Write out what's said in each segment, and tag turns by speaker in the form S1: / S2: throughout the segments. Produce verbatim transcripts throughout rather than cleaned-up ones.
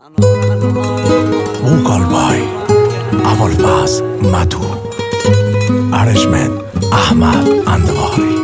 S1: موکالبای ابوالفضل مدو ارنجمنت احمد اندواری.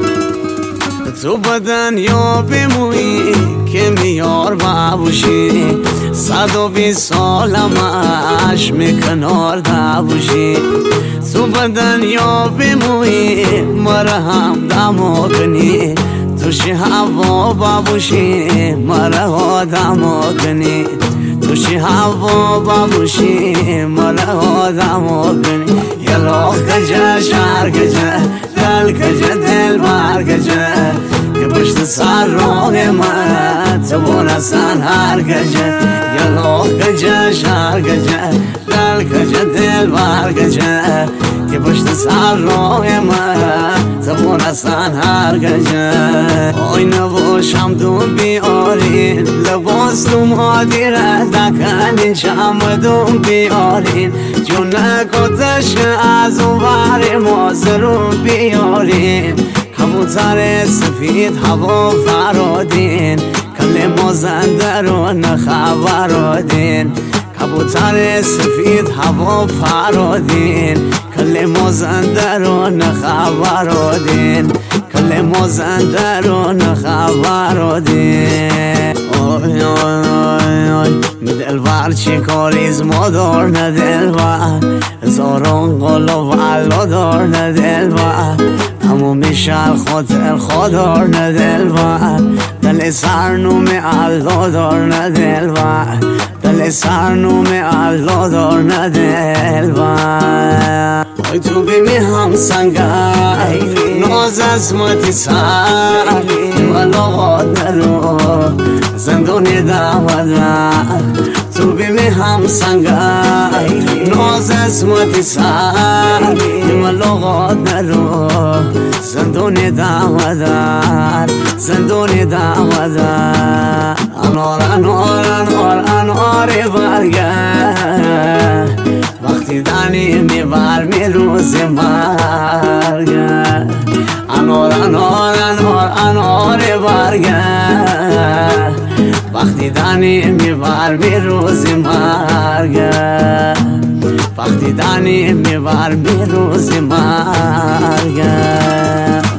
S2: تو بدن یا بمویی که میار بابوشی، صد و بیست سالم عشم کنار دبوشی. تو بدن یا بمویی مرا هم دمو کنی، توشی هوا بابوشی مرا آدمو کنی، توشی هوا بابوشی مرا آدمو کنی. یلا کجا شهر کجا دل کجا دل بر کجا که پشت سر راه من تو بونستن هر کجا. یلا کجا شهر کجا دل کجا دل بر کجا که پشت سر راه من تو بونستن هر کجا. آینه باشم تو بیارین لباس تو مادیره دکنین چمدون بیارین جون کتش از اون بر مازرون بیارین. کبوتر سفید هوا فرادین کل مازنده رو نخبرادین. کبوتر سفید هوا فرادین کل مازنده رو نخبرادین، کل مازنده رو نخبرادین. آی آی آی آی دلبر چی کاریز مادار نه دلبر، هزاران قلاب علا دار نه دلبر، تموم شهر خاطر خودار نه دلبر، دل سرنوم علا دار نه دلبر، دل سرنوم علا دار نه دلبر. وای تو بیمی هم سنگای ناز اسمتی سر ملاقات نرو زندونی دامدر. تو بیمی هم سنگای ناز اسمتی سر ملاقات نرو زندونی دامدر، زندونی دامدر. انار انار انار انار برگرد وقتی دنی میبر می روز مرگرد. انار انار انار انار برگرد وقتی دنی میبر می روز مرگرد، وقتی دنی میبر می روز مرگرد.